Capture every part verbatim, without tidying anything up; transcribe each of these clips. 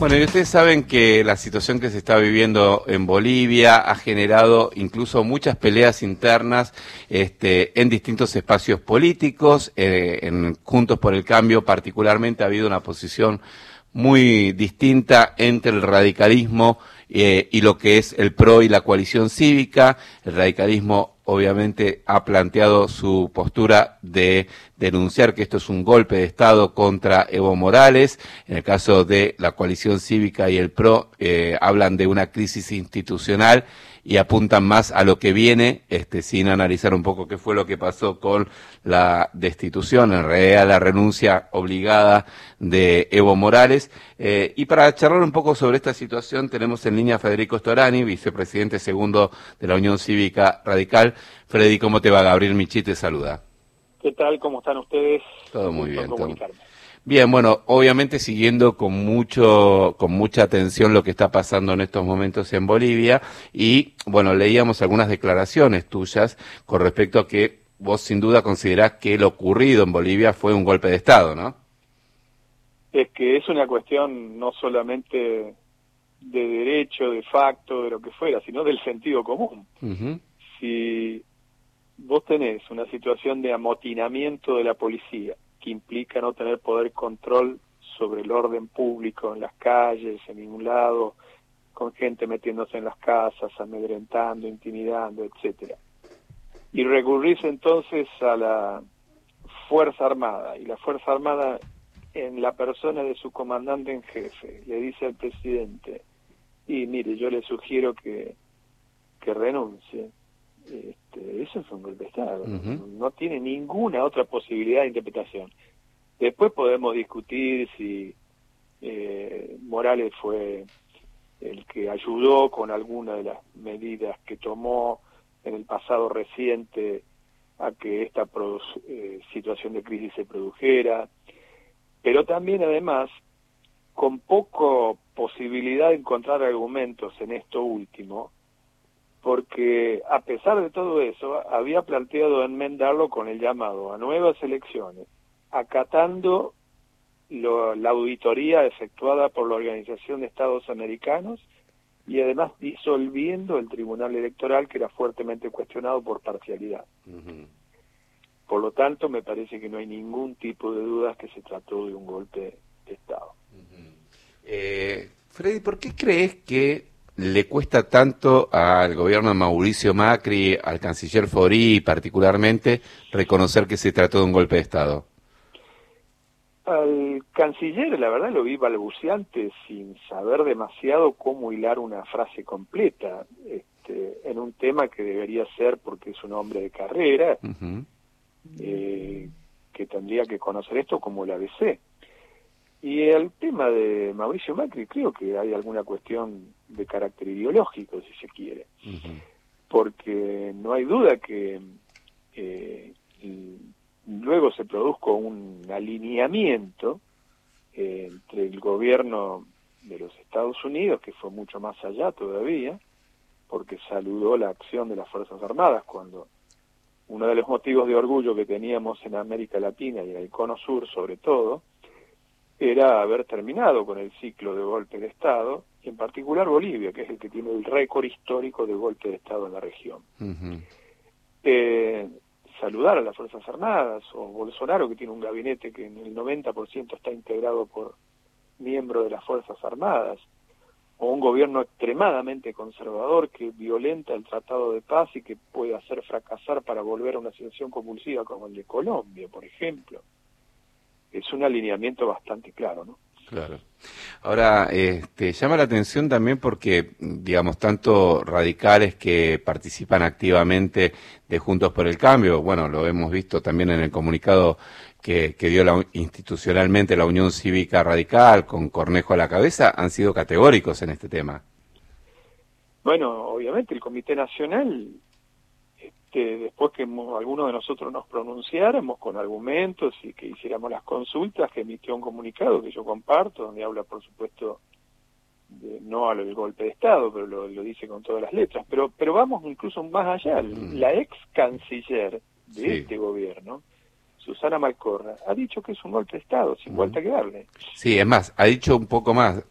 Bueno, y ustedes saben que la situación que se está viviendo en Bolivia ha generado incluso muchas peleas internas este, en distintos espacios políticos. Eh, en Juntos por el Cambio particularmente ha habido una posición muy distinta entre el radicalismo eh, y lo que es el P R O y la coalición cívica. El radicalismo obviamente ha planteado su postura de denunciar que esto es un golpe de Estado contra Evo Morales. En el caso de la coalición cívica y el P R O, eh, hablan de una crisis institucional y apuntan más a lo que viene, este, sin analizar un poco qué fue lo que pasó con la destitución, en realidad la renuncia obligada de Evo Morales. Eh, y para charlar un poco sobre esta situación tenemos en línea a Federico Storani, vicepresidente segundo de la Unión Cívica Radical. Freddy, ¿cómo te va? Gabriel Michi te saluda. ¿Qué tal? ¿Cómo están ustedes? Todo muy bien. Todo... Bien, bueno, obviamente siguiendo con mucho, con mucha atención lo que está pasando en estos momentos en Bolivia y, bueno, leíamos algunas declaraciones tuyas con respecto a que vos sin duda considerás que lo ocurrido en Bolivia fue un golpe de Estado, ¿no? Es que es una cuestión no solamente de derecho, de facto, de lo que fuera, sino del sentido común. Uh-huh. Si vos tenés una situación de amotinamiento de la policía, que implica no tener poder control sobre el orden público en las calles, en ningún lado, con gente metiéndose en las casas, amedrentando, intimidando, etcétera. Y recurrís entonces a la Fuerza Armada, y la Fuerza Armada, en la persona de su comandante en jefe, le dice al presidente, y mire, yo le sugiero que, que renuncie. Este, eso es un golpe de Estado. Uh-huh. No tiene ninguna otra posibilidad de interpretación. Después podemos discutir si eh, Morales fue el que ayudó con alguna de las medidas que tomó en el pasado reciente a que esta pro, eh, situación de crisis se produjera, pero también además con poco posibilidad de encontrar argumentos en esto último, porque a pesar de todo eso, había planteado enmendarlo con el llamado a nuevas elecciones, acatando lo, la auditoría efectuada por la Organización de Estados Americanos y además disolviendo el Tribunal Electoral, que era fuertemente cuestionado por parcialidad. Uh-huh. Por lo tanto, me parece que no hay ningún tipo de dudas que se trató de un golpe de Estado. Uh-huh. eh, Freddy, ¿por qué crees que le cuesta tanto al gobierno de Mauricio Macri, al canciller Fori particularmente, reconocer que se trató de un golpe de Estado? Al canciller, la verdad, lo vi balbuceante, sin saber demasiado cómo hilar una frase completa, este, en un tema que debería ser, porque es un hombre de carrera, uh-huh. eh, que tendría que conocer esto como el A B C. Y el tema de Mauricio Macri, creo que hay alguna cuestión de carácter ideológico, si se quiere, uh-huh. porque no hay duda que eh, luego se produjo un alineamiento eh, entre el gobierno de los Estados Unidos, que fue mucho más allá todavía, porque saludó la acción de las Fuerzas Armadas cuando uno de los motivos de orgullo que teníamos en América Latina y en el Cono Sur sobre todo, era haber terminado con el ciclo de golpe de Estado, y en particular Bolivia, que es el que tiene el récord histórico de golpe de Estado en la región. Uh-huh. Eh, saludar a las Fuerzas Armadas, o Bolsonaro, que tiene un gabinete que en el noventa por ciento está integrado por miembros de las Fuerzas Armadas, o un gobierno extremadamente conservador que violenta el Tratado de Paz y que puede hacer fracasar para volver a una situación convulsiva como el de Colombia, por ejemplo. Es un alineamiento bastante claro, ¿no? Claro. Ahora, este, llama la atención también porque, digamos, tanto radicales que participan activamente de Juntos por el Cambio, bueno, lo hemos visto también en el comunicado que, que dio la, institucionalmente la Unión Cívica Radical, con Cornejo a la cabeza, han sido categóricos en este tema. Bueno, obviamente el Comité Nacional, este, después que hemos, algunos de nosotros nos pronunciáramos con argumentos y que hiciéramos las consultas, que emitió un comunicado que yo comparto, donde habla, por supuesto, de, no al golpe de Estado, pero lo, lo dice con todas las letras. Pero, pero vamos incluso más allá. La ex canciller de sí. este gobierno, Susana Malcorra, ha dicho que es un golpe de Estado, sin uh-huh. vuelta que darle. Sí, es más, ha dicho un poco más,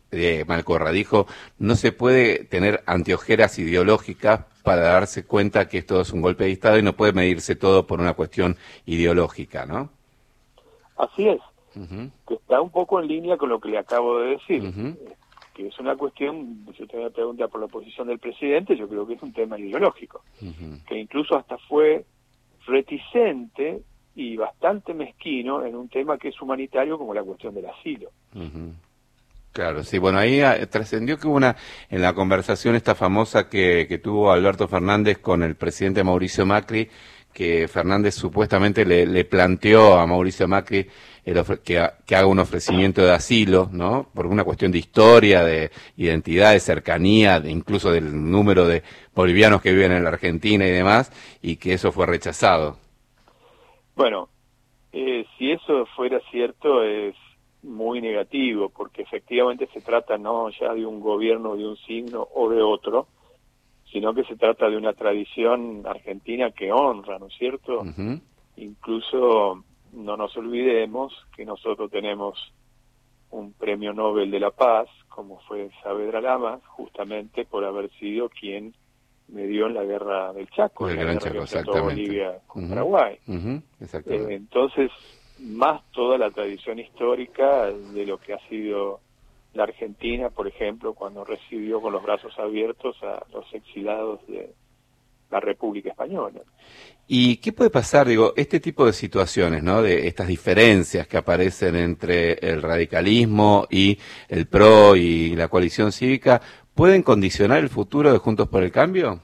eh, Malcorra, dijo, no se puede tener anteojeras ideológicas para darse cuenta que esto es un golpe de Estado y no puede medirse todo por una cuestión ideológica, ¿no? Así es, uh-huh. que está un poco en línea con lo que le acabo de decir, uh-huh. que es una cuestión, si usted me pregunta por la posición del presidente, yo creo que es un tema ideológico, uh-huh. que incluso hasta fue reticente y bastante mezquino en un tema que es humanitario como la cuestión del asilo. Uh-huh. Claro, sí, bueno, ahí ah, trascendió que hubo una, en la conversación esta famosa que, que tuvo Alberto Fernández con el presidente Mauricio Macri, que Fernández supuestamente le, le planteó a Mauricio Macri el ofre- que, ha, que haga un ofrecimiento de asilo, ¿no? Por una cuestión de historia, de identidad, de cercanía, de incluso del número de bolivianos que viven en la Argentina y demás, y que eso fue rechazado. Bueno, eh, si eso fuera cierto es muy negativo, porque efectivamente se trata no ya de un gobierno de un signo o de otro, sino que se trata de una tradición argentina que honra, ¿no es cierto? Uh-huh. Incluso no nos olvidemos que nosotros tenemos un premio Nobel de la Paz, como fue Saavedra Lamas, justamente por haber sido quien medió en la guerra del Chaco, el en la Gran guerra Chaco, que enfrentó exactamente. Bolivia con Uh-huh. Paraguay. Uh-huh. Exactamente. Eh, entonces, más toda la tradición histórica de lo que ha sido la Argentina, por ejemplo, cuando recibió con los brazos abiertos a los exilados de la República Española. ¿Y qué puede pasar, digo, este tipo de situaciones, ¿no? De estas diferencias que aparecen entre el radicalismo y el P R O y la coalición cívica, ¿pueden condicionar el futuro de Juntos por el Cambio?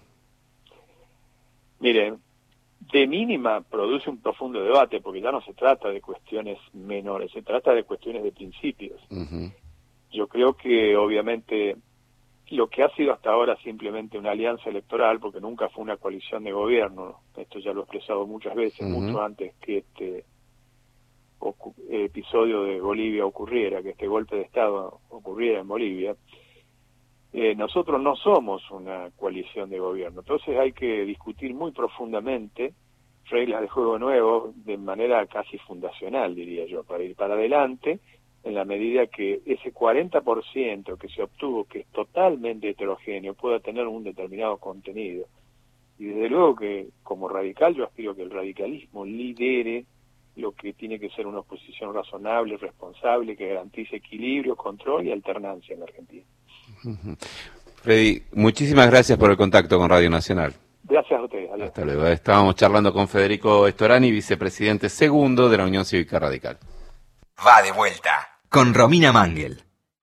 Miren, de mínima produce un profundo debate, porque ya no se trata de cuestiones menores, se trata de cuestiones de principios. Uh-huh. Yo creo que obviamente lo que ha sido hasta ahora simplemente una alianza electoral, porque nunca fue una coalición de gobierno, esto ya lo he expresado muchas veces, uh-huh. mucho antes que este ocu- episodio de Bolivia ocurriera, que este golpe de Estado ocurriera en Bolivia, eh, nosotros no somos una coalición de gobierno, entonces hay que discutir muy profundamente reglas de juego nuevos de manera casi fundacional, diría yo, para ir para adelante, en la medida que ese cuarenta por ciento que se obtuvo, que es totalmente heterogéneo, pueda tener un determinado contenido. Y desde luego que, como radical, yo aspiro que el radicalismo lidere lo que tiene que ser una oposición razonable, responsable, que garantice equilibrio, control y alternancia en la Argentina. Freddy, muchísimas gracias por el contacto con Radio Nacional. Gracias a ustedes. Adiós. Hasta luego. Estábamos charlando con Federico Storani, vicepresidente segundo de la Unión Cívica Radical. Va de vuelta con Romina Mangel.